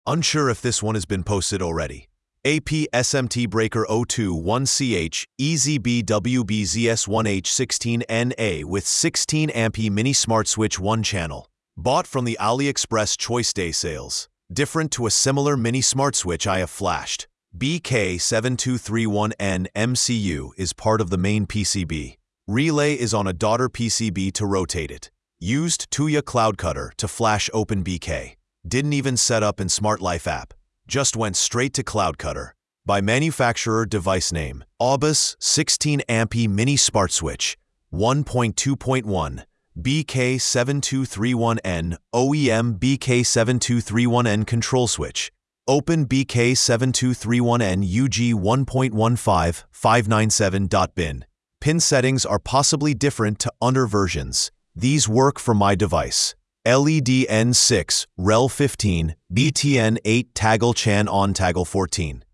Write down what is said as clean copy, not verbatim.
Unsure if this one has been posted already. AP SMT Breaker 021CH EZBWBZS1H16NA with 16 amp mini smart switch 1 channel. Bought from the AliExpress Choice Day sales. Different to a similar mini smart switch I have flashed. BK7231N MCU is part of the main PCB. Relay is on a daughter PCB to rotate it. Used Tuya Cloud Cutter to flash open BK. Didn't even set up in Smart Life app. Just went straight to Cloud Cutter. By manufacturer device name, Aubus 16 amp mini smart switch 1.2.1 BK7231N OEM BK7231N control switch. Open BK7231N UG 1.15 597.bin. Pin settings are possibly different to other versions. These work for my device. LED N6, REL 15, BTN 8 Taggle Chan on Taggle 14.